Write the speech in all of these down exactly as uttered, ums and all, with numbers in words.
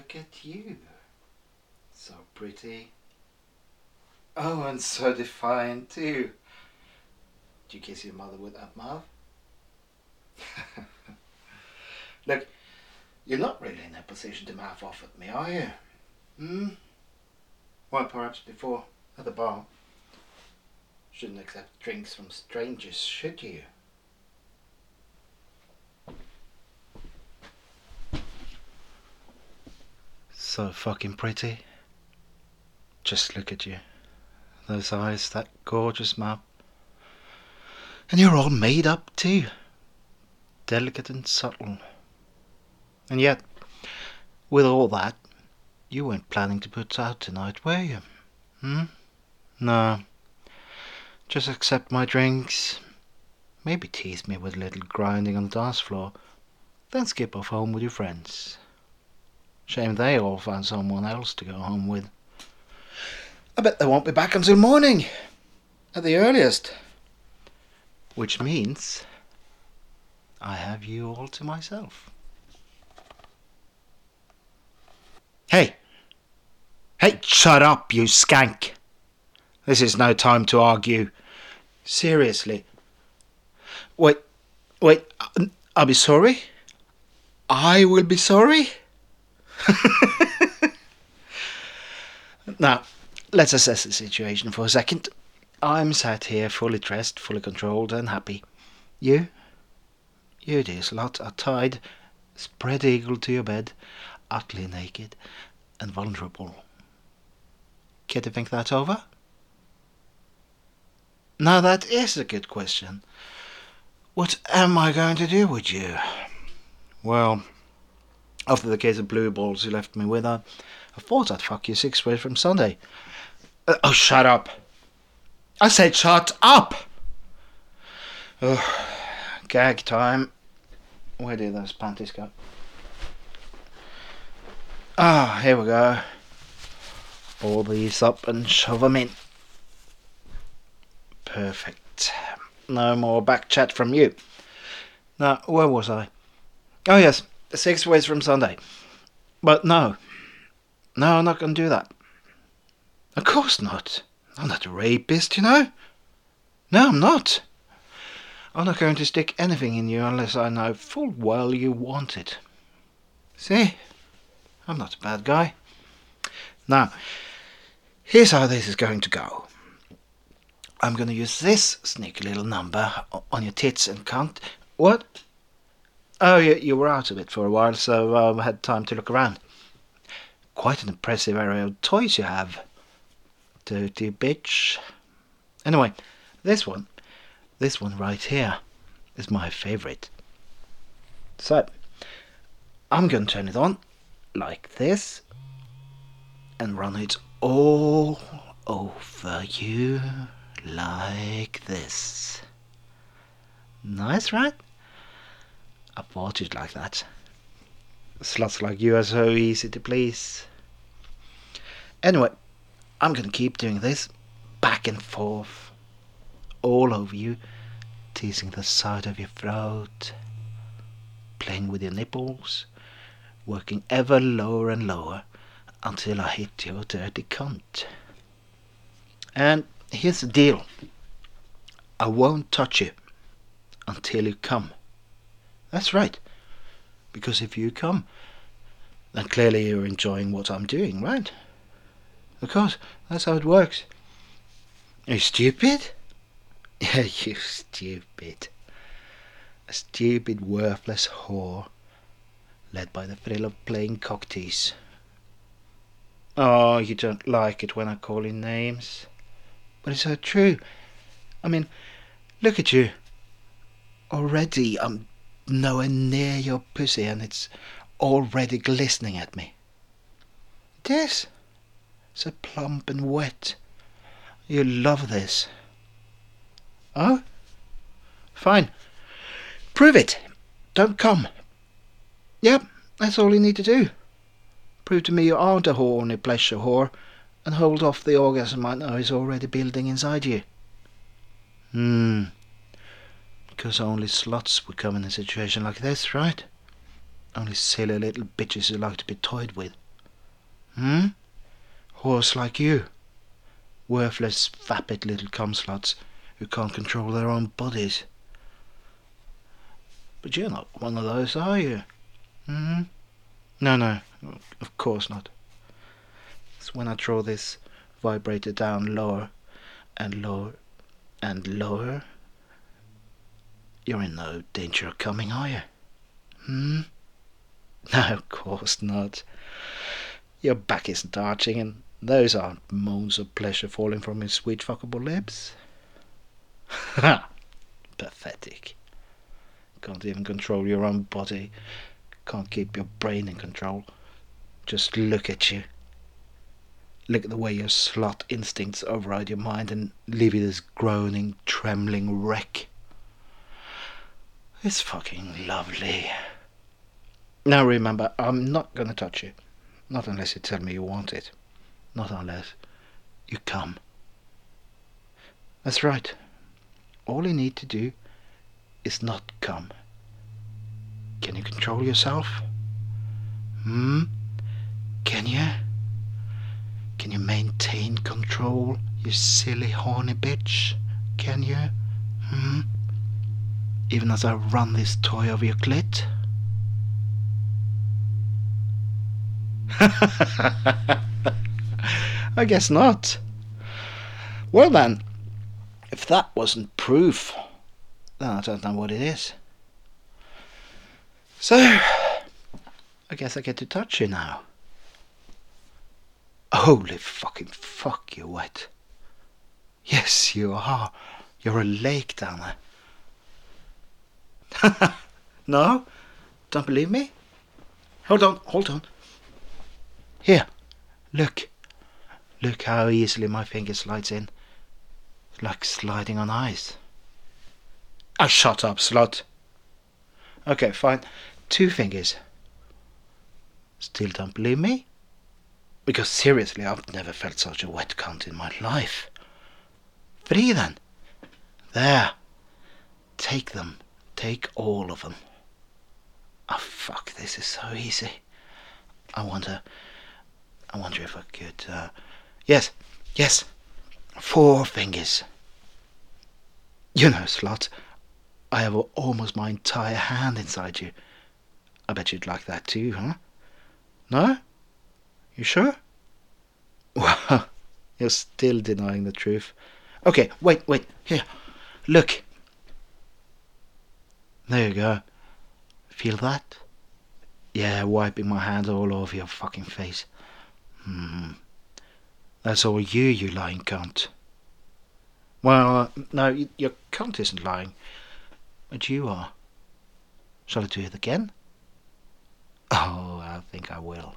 Look at you. So pretty. Oh, and so defiant too. Do you kiss your mother with that mouth? Look, you're not really in a position to mouth off at me, are you? Hmm? Well, perhaps before, at the bar. Shouldn't accept drinks from strangers, should you? So fucking pretty. Just look at you. Those eyes, that gorgeous mouth. And you're all made up too. Delicate and subtle. And yet, with all that, you weren't planning to put out tonight, were you? Hmm? No. Just accept my drinks. Maybe tease me with a little grinding on the dance floor. Then skip off home with your friends. Shame they all found someone else to go home with. I bet they won't be back until morning. At the earliest. Which means I have you all to myself. Hey! Hey, shut up, you skank! This is no time to argue. Seriously. Wait, wait, I'll be sorry? I will be sorry? Now, let's assess the situation for a second. I'm sat here fully dressed, fully controlled and happy. You? You dear slut are tied, spread eagle to your bed, utterly naked and vulnerable. Care to think that over? Now that is a good question. What am I going to do with you? Well, after the case of blue balls you left me with, I, I thought I'd fuck you six ways from Sunday. Uh, oh, shut up! I said shut up! Oh, gag time. Where did those panties go? Ah, here we go. All these up and shove them in. Perfect. No more back chat from you. Now, where was I? Oh yes, six ways from Sunday. But no. No, I'm not going to do that. Of course not. I'm not a rapist, you know. No, I'm not. I'm not going to stick anything in you unless I know full well you want it. See? I'm not a bad guy. Now, here's how this is going to go. I'm going to use this sneaky little number on your tits and cunt. What? Oh, you, you were out of it for a while, so I um, had time to look around. Quite an impressive area of toys you have. Dirty bitch. Anyway, this one, this one right here, is my favourite. So, I'm going to turn it on, like this, and run it all over you, like this. Nice, right? I bought it like that. Sluts like you are so easy to please. Anyway, I'm gonna keep doing this, back and forth, all over you, teasing the side of your throat, playing with your nipples, working ever lower and lower until I hit your dirty cunt. And here's the deal. I won't touch you until you come. That's right. Because if you come, then clearly you're enjoying what I'm doing, right? Of course, that's how it works. Are you stupid? Yeah, you stupid. A stupid, worthless whore, led by the thrill of playing cocktease. Oh, you don't like it when I call you names. But it's so true. I mean, look at you. Already I'm nowhere near your pussy and it's already glistening at me. It is. So plump and wet. You love this. Oh? Fine. Prove it. Don't come. Yep, that's all you need to do. Prove to me you aren't a horny pleasure whore and hold off the orgasm I know is already building inside you. Hmm. Because only sluts would come in a situation like this, right? Only silly little bitches who like to be toyed with. Hmm? Horse like you. Worthless, vapid little cumsluts who can't control their own bodies. But you're not one of those, are you? Hmm? No, no, of course not. It's when I draw this vibrator down lower and lower and lower. You're in no danger of coming, are you? Hmm? No, of course not. Your back isn't arching, and those aren't moans of pleasure falling from your sweet fuckable lips. Ha! Pathetic. Can't even control your own body. Can't keep your brain in control. Just look at you. Look at the way your slut instincts override your mind and leave you this groaning, trembling wreck. It's fucking lovely. Now remember, I'm not gonna touch you. Not unless you tell me you want it. Not unless you come. That's right. All you need to do is not come. Can you control yourself? Hmm? Can you? Can you maintain control, you silly horny bitch? Can you? Hmm? Even as I run this toy over your clit? I guess not. Well then, if that wasn't proof, then I don't know what it is. So, I guess I get to touch you now. Holy fucking fuck, you're wet. Yes, you are. You're a lake down there. No? Don't believe me? Hold on, hold on. Here, look. Look how easily my finger slides in. It's like sliding on ice. Ah, shut up, slut. Okay, fine. Two fingers. Still don't believe me? Because seriously, I've never felt such a wet cunt in my life. Three then. There. Take them. Take all of them. Oh fuck, this is so easy. I wonder... I wonder if I could... Uh, yes, yes. Four fingers. You know, slut, I have almost my entire hand inside you. I bet you'd like that too, huh? No? You sure? Well, you're still denying the truth. Okay, wait, wait, here. Look. There you go. Feel that? Yeah, wiping my hand all over your fucking face. Hmm. That's all you, you lying cunt. Well, uh, no, your cunt isn't lying. But you are. Shall I do it again? Oh, I think I will.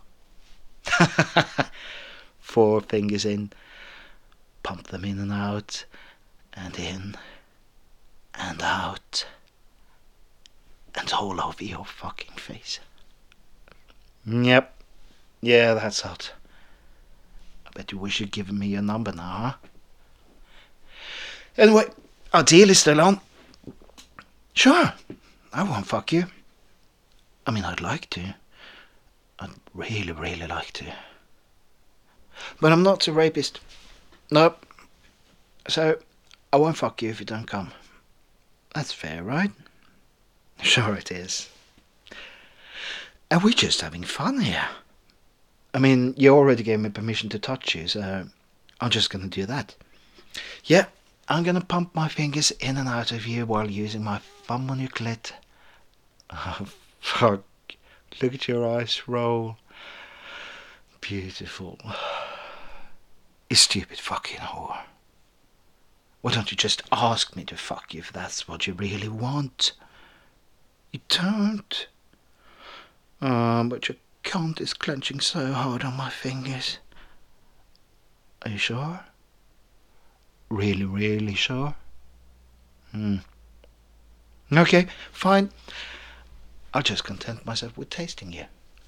Four fingers in. Pump them in and out. And in. And out. And all over your fucking face. Yep. Yeah, that's hot. I bet you wish you'd given me your number now, huh? Anyway, our deal is still on. Sure, I won't fuck you. I mean, I'd like to. I'd really, really like to. But I'm not a rapist. Nope. So, I won't fuck you if you don't come. That's fair, right? Sure it is. And we're just having fun here. I mean, you already gave me permission to touch you, so I'm just gonna do that. Yeah, I'm gonna pump my fingers in and out of you while using my thumb on your clit. Oh, fuck. Look at your eyes roll. Beautiful. You stupid fucking whore. Why don't you just ask me to fuck you if that's what you really want? You don't. Um, but your cunt is clenching so hard on my fingers. Are you sure? Really, really sure? Hmm. Okay, fine. I'll just content myself with tasting you.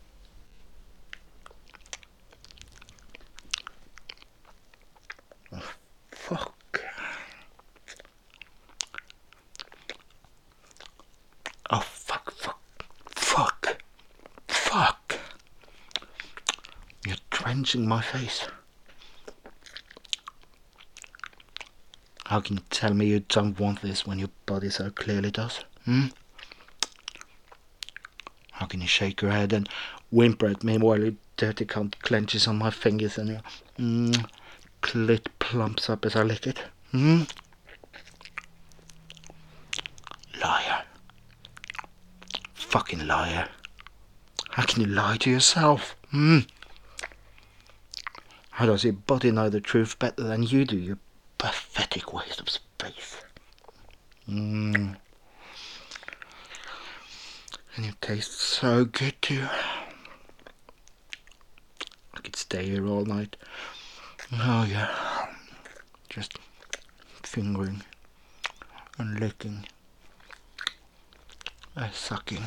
Oh, fuck. Oh, fuck, fuck, fuck, fuck. You're clenching my face. How can you tell me you don't want this when your body so clearly does? Hmm? How can you shake your head and whimper at me while your dirty cunt clenches on my fingers and your mm, clit plumps up as I lick it? Hmm? Liar. Fucking liar. How can you lie to yourself? Hmm? How does your body know the truth better than you do, you pathetic waste of space? Mm. And it tastes so good too. I could stay here all night. Oh yeah. Just fingering and licking and sucking.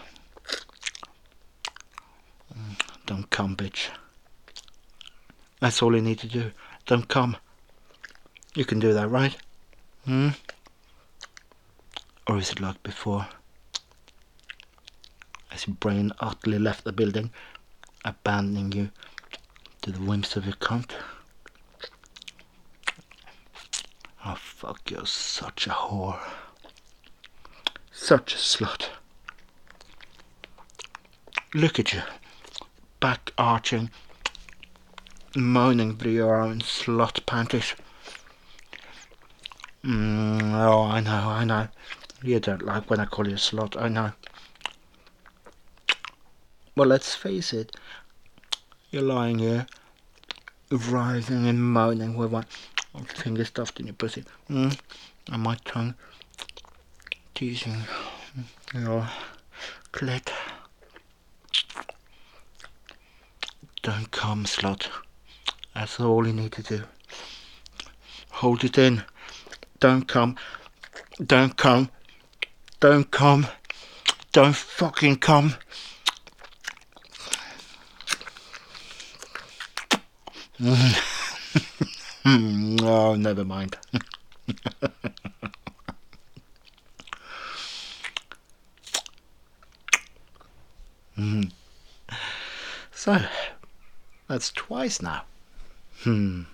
Mm. Don't come, bitch. That's all you need to do. Don't come. You can do that, right? Hmm? Or is it like before? As your brain utterly left the building, abandoning you to the whims of your cunt? Oh fuck, you're such a whore. Such a slut. Look at you. Back arching, moaning through your own slut panties. Mm, oh, I know, I know. You don't like when I call you a slut, I know. Well, let's face it. You're lying here, writhing and moaning with my finger stuffed in your pussy. Mm, and my tongue teasing your clit. Don't come, slut. That's all you need to do. Hold it in. Don't come. Don't come. Don't come. Don't fucking come. Oh, never mind. mm. So, that's twice now. Hmm.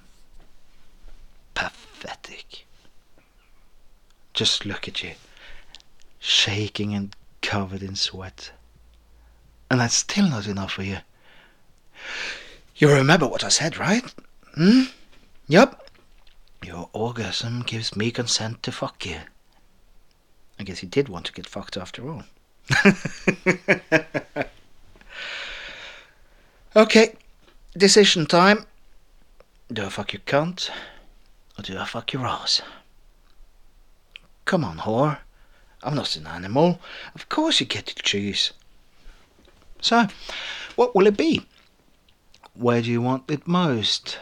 Pathetic. Just look at you. Shaking and covered in sweat. And that's still not enough for you. You remember what I said, right? Hmm? Yup. Your orgasm gives me consent to fuck you. I guess you did want to get fucked after all. Okay, decision time. Do I fuck your cunt? Or do I fuck your ass? Come on, whore. I'm not an animal. Of course you get to choose. So, what will it be? Where do you want it most?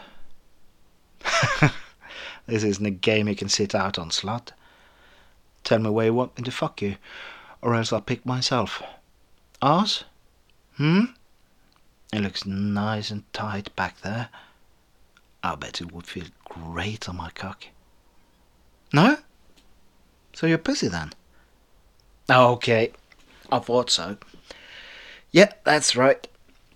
This isn't a game you can sit out on, slut. Tell me where you want me to fuck you, or else I'll pick myself. Arse? Hmm? It looks nice and tight back there. I bet it would feel great on my cock. No? So you're pussy then? Okay, I thought so. Yeah, that's right.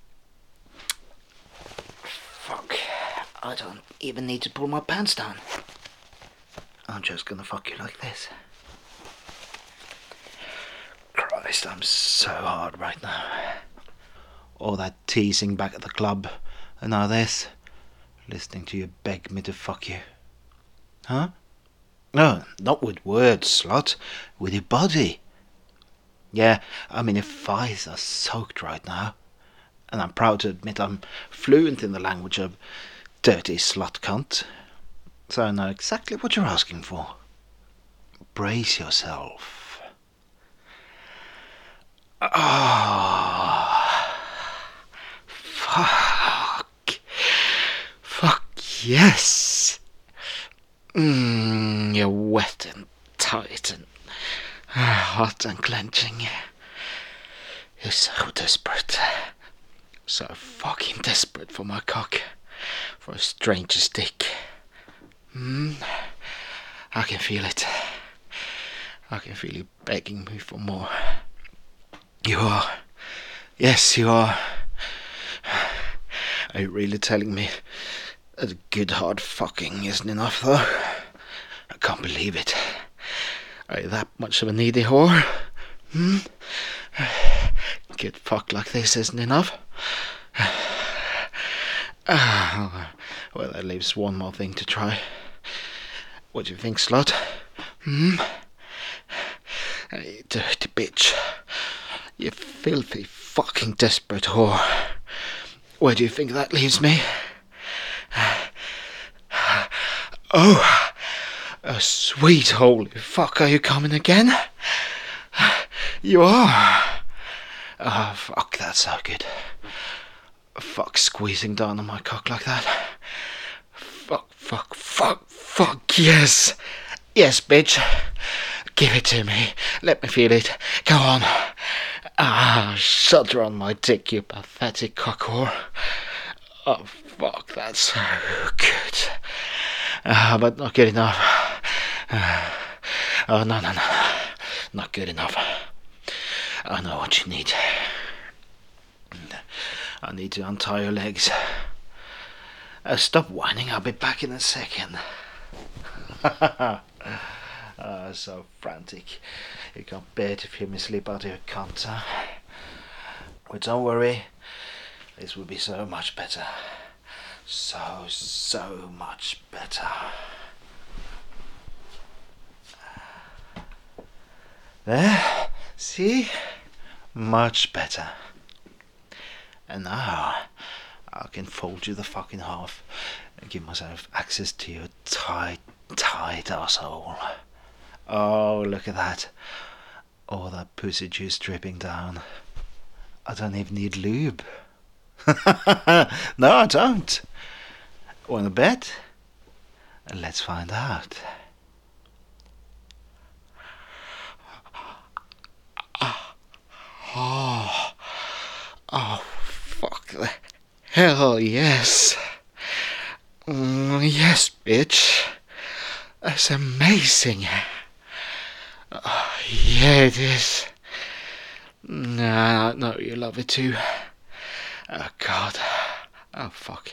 Fuck, I don't even need to pull my pants down. I'm just gonna fuck you like this. Christ, I'm so hard right now. All that teasing back at the club, and now this. Listening to you beg me to fuck you. Huh? No, not with words, slut. With your body. Yeah, I mean your thighs are soaked right now. And I'm proud to admit I'm fluent in the language of dirty slut cunt. So I know exactly what you're asking for. Brace yourself. Ah, oh, fuck. Fuck yes. Mm, you're wet and tight and hot and clenching. You're so desperate. So fucking desperate for my cock. For a stranger's dick. Mm, I can feel it. I can feel you begging me for more. You are. Yes, you are. Are you really telling me that good hard fucking isn't enough, though? I can't believe it. Are you that much of a needy whore? Hmm? Good fuck like this isn't enough? Ah, well, that leaves one more thing to try. What do you think, slut? Hmm? You dirty bitch. You filthy fucking desperate whore. Where do you think that leaves me? Oh, a sweet holy fuck, are you coming again? You are. Oh, fuck, that's so good. Fuck squeezing down on my cock like that. Fuck, fuck, fuck, fuck, yes. Yes, bitch. Give it to me. Let me feel it. Go on. Ah, shudder on my dick, you pathetic cock whore. Oh, fuck, that's so good. Ah, but not good enough. Uh, oh, no, no, no. Not good enough. I know what you need. I need to untie your legs. Uh, stop whining, I'll be back in a second. uh, so frantic. You can't bear to feel me slip out of your cunt, huh? But don't worry, this will be so much better. So, so much better. There, see? Much better. And now, I can fold you the fucking half and give myself access to your tight, tight arsehole. Oh, look at that. All that pussy juice dripping down. I don't even need lube. No, I don't. Wanna bet? Let's find out. Oh, oh, fuck the hell, yes. Mm, yes, bitch. That's amazing. Oh, yeah, it is. Nah, no, you love it too. Oh, God. Oh, fuck.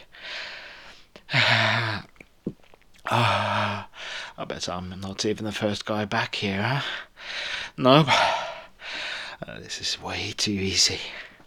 Oh, I bet I'm not even the first guy back here, huh? No. Uh, this is way too easy.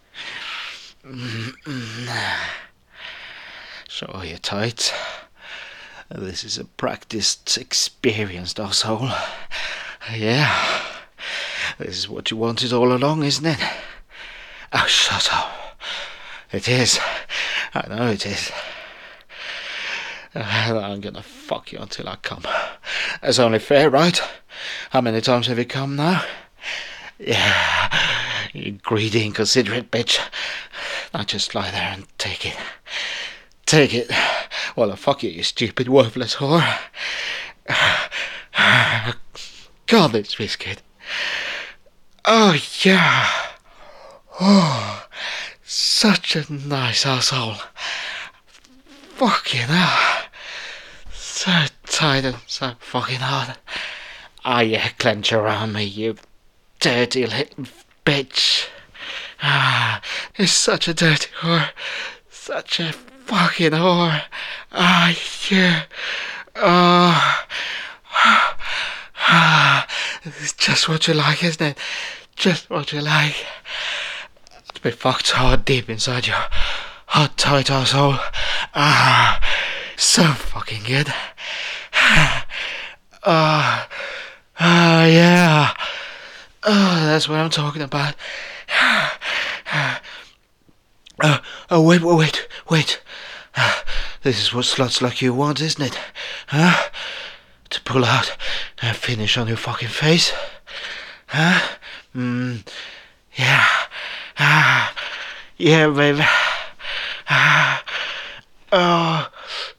Mm-mm. Sure, you're tight. This is a practiced, experienced arsehole. Yeah. This is what you wanted all along, isn't it? Oh, shut up. It is. I know it is. Uh, I'm gonna fuck you until I come. That's only fair, right? How many times have you come now? Yeah, you greedy, inconsiderate bitch. Now just lie there and take it. Take it. Well, fuck you, you stupid, worthless whore. God, it's biscuit. Oh, yeah. Oh, such a nice asshole. Fucking hell. So tight and so fucking hard. Ah, yeah, clench around me, you dirty little bitch. Ah, it's such a dirty whore. Such a fucking whore. Ah, yeah. Ah. Ah. It's just what you like, isn't it? Just what you like. To be fucked hard deep inside your hot, tight asshole. Ah. So fucking good. Ah. Ah, yeah. Oh, that's what I'm talking about. Uh, oh, wait, wait, wait, wait. Uh, this is what sluts like you want, isn't it? Huh? To pull out and finish on your fucking face? Huh? Mm, yeah. Ah, yeah, baby. Ah, oh.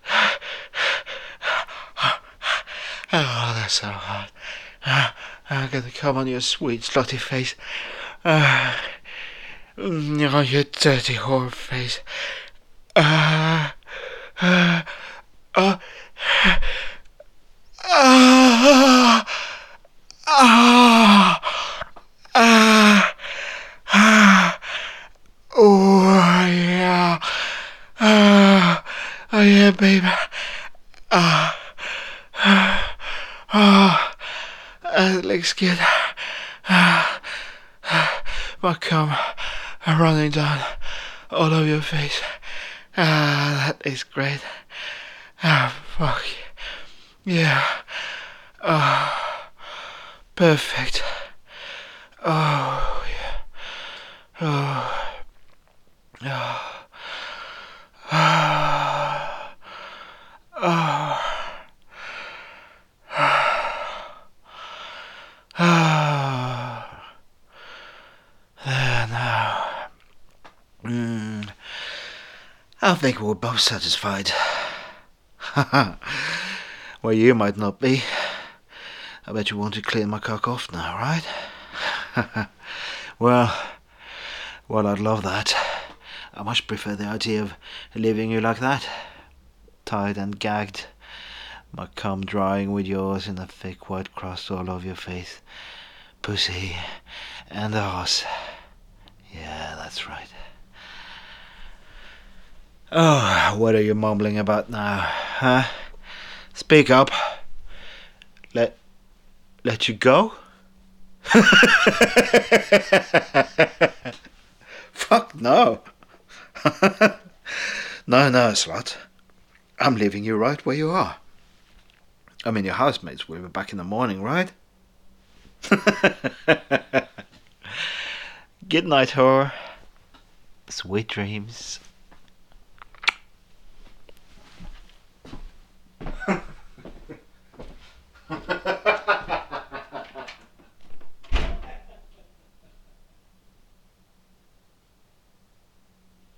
Oh, that's so hot. Uh, I'm gonna come on your sweet slutty face. Uh, oh, your dirty whore face. Uh, uh, uh, uh, uh, uh, uh, oh, yeah. Uh, yeah, baby. Ah, ah, ah, that looks good. Ah, ah, my cum running down all over your face. Ah, that is great. Ah, fuck. Yeah. Ah, perfect. Oh, yeah. Oh. Ah. Ah. Ah. Ah. There now. Mm. I think we're both satisfied. Well, you might not be. I bet you want to clean my cock off now, right? well, well, I'd love that. I much prefer the idea of leaving you like that, tied and gagged, my cum drying with yours in a thick white crust all over your face, pussy, and arse. Yeah, that's right. Oh, what are you mumbling about now, huh? Speak up. Let, let you go? Fuck no. No, no, slut. I'm leaving you right where you are. I mean, your housemates will be back in the morning, right? Good night, whore. Sweet dreams.